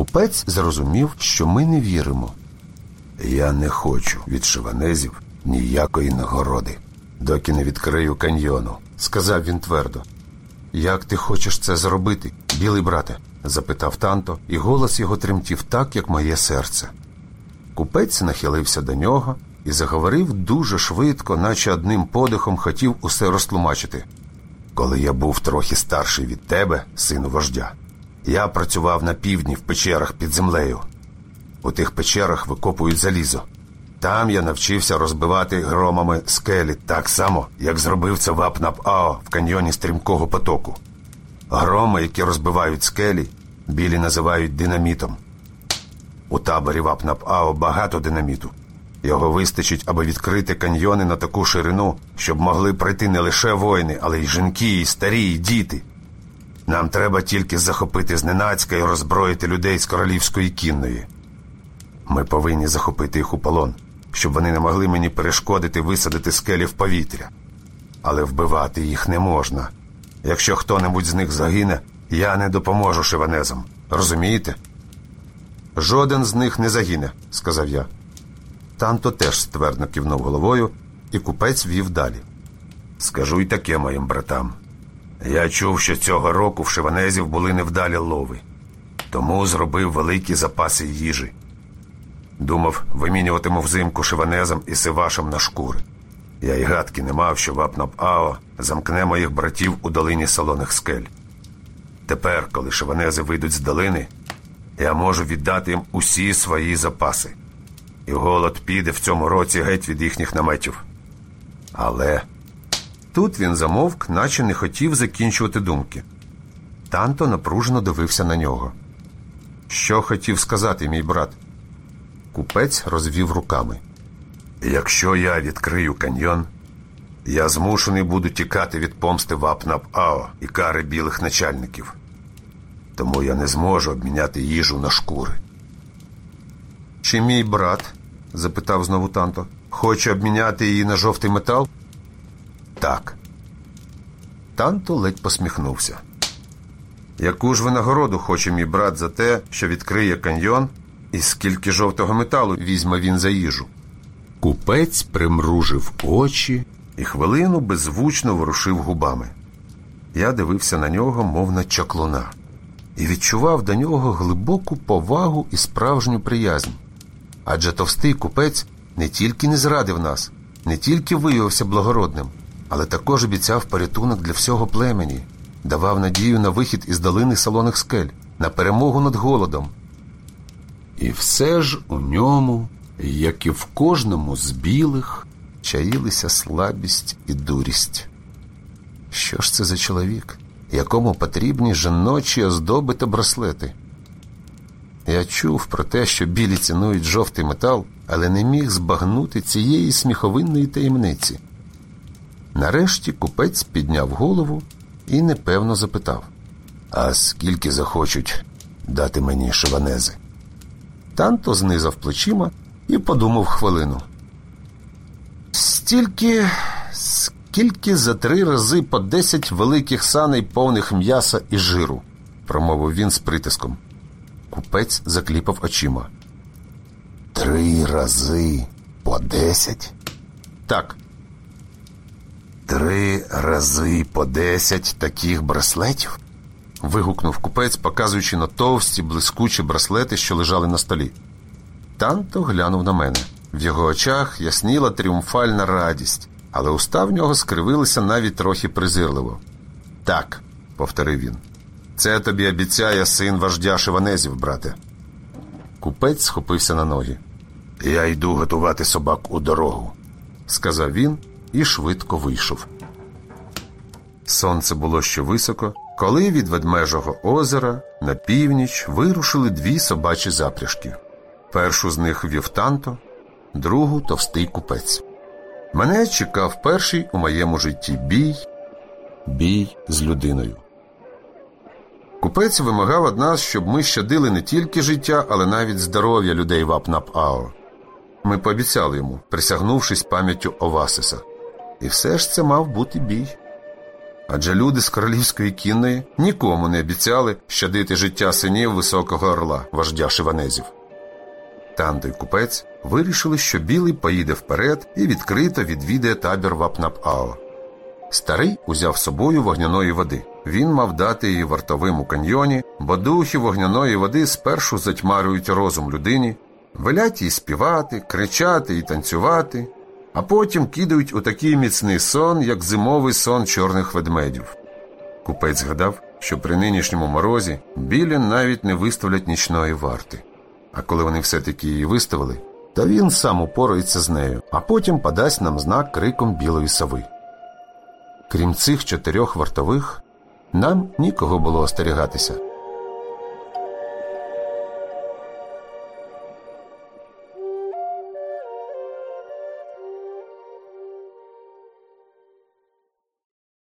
Купець зрозумів, що ми не віримо. «Я не хочу від шиванезів ніякої нагороди, доки не відкрию каньйону», – сказав він твердо. «Як ти хочеш це зробити, білий брате?» – запитав Танто, і голос його тремтів так, як моє серце. Купець нахилився до нього і заговорив дуже швидко, наче одним подихом хотів усе розтлумачити. «Коли я був трохи старший від тебе, сину вождя, я працював на півдні в печерах під землею. У тих печерах викопують залізо. Там я навчився розбивати громами скелі так само, як зробив це Вапнап-Ао в каньйоні Стрімкого потоку. Громи, які розбивають скелі, білі називають динамітом. У таборі Вапнап-Ао багато динаміту. Його вистачить, аби відкрити каньйони на таку ширину, щоб могли прийти не лише воїни, але й жінки, і старі, і діти. Нам треба тільки захопити зненацька і роззброїти людей з королівської кінної. Ми повинні захопити їх у полон, щоб вони не могли мені перешкодити висадити скелі в повітря. Але вбивати їх не можна. Якщо хто-небудь з них загине, я не допоможу шиванезам. Розумієте?» «Жоден з них не загине», – сказав я. Танто теж ствердно кивнув головою, і купець вів далі. «Скажу й таке моїм братам. Я чув, що цього року в шиванезів були невдалі лови. Тому зробив великі запаси їжі. Думав, вимінюватиму взимку шиванезам і сивашам на шкури. Я й гадки не мав, що Вапнап-Ао замкне моїх братів у долині солоних скель. Тепер, коли шиванези вийдуть з долини, я можу віддати їм усі свої запаси. І голод піде в цьому році геть від їхніх наметів. Але...» Тут він замовк, наче не хотів закінчувати думки. Танто напружено дивився на нього. «Що хотів сказати мій брат?» Купець розвів руками. «Якщо я відкрию каньйон, я змушений буду тікати від помсти Вапнап-Ао і кари білих начальників. Тому я не зможу обміняти їжу на шкури». «Чи мій брат, – запитав знову Танто, – хоче обміняти її на жовтий метал?» «Так». Танто ледь посміхнувся. «Яку ж винагороду хоче мій брат за те, що відкриє каньйон, і скільки жовтого металу візьме він за їжу?» Купець примружив очі і хвилину беззвучно ворушив губами. Я дивився на нього, мов на чаклуна, і відчував до нього глибоку повагу і справжню приязнь. Адже товстий купець не тільки не зрадив нас, не тільки виявився благородним, але також обіцяв порятунок для всього племені, давав надію на вихід із долини солоних скель, на перемогу над голодом. І все ж у ньому, як і в кожному з білих, чаїлися слабість і дурість. Що ж це за чоловік, якому потрібні жіночі оздоби та браслети? Я чув про те, що білі цінують жовтий метал, але не міг збагнути цієї сміховинної таємниці. Нарешті купець підняв голову і непевно запитав: «А скільки захочуть дати мені шиванези?» Танто знизав плечима і подумав хвилину. «Скільки за 3 рази по 10 великих саней повних м'яса і жиру», – промовив він з притиском. Купець закліпав очима. 3 рази по 10? «Так». 3 рази по 10 таких браслетів? Вигукнув купець, показуючи на товсті, блискучі браслети, що лежали на столі. Танто глянув на мене. В його очах ясніла тріумфальна радість, але уста в нього скривилися навіть трохи презирливо. «Так», – повторив він, – «це тобі обіцяє син вождя шиванезів, брате». Купець схопився на ноги. «Я йду готувати собак у дорогу», – сказав він і швидко вийшов. Сонце було ще високо, коли від Ведмежого озера на північ вирушили 2 собачі запряжки. Першу з них вів Танто, другу – товстий купець. Мене чекав перший у моєму житті бій з людиною. Купець вимагав від нас, щоб ми щадили не тільки життя, але навіть здоров'я людей Вапнап-Ао. Ми пообіцяли йому, присягнувшись пам'яттю Овасиса. І все ж це мав бути бій. Адже люди з королівської кінної нікому не обіцяли щадити життя синів Високого Орла, вождя шиванезів. Танто й купець вирішили, що Білий поїде вперед і відкрито відвідає табір Вапнап-Ао. Старий узяв з собою вогняної води. Він мав дати її вартовим у каньйоні, бо духи вогняної води спершу затьмарюють розум людині, велять їй співати, кричати і танцювати, а потім кидають у такий міцний сон, як зимовий сон чорних ведмедів. Купець згадав, що при нинішньому морозі білі навіть не виставлять нічної варти. А коли вони все-таки її виставили, то він сам упорається з нею, а потім подасть нам знак криком білої сови. Крім цих 4 вартових, нам нікого було остерігатися.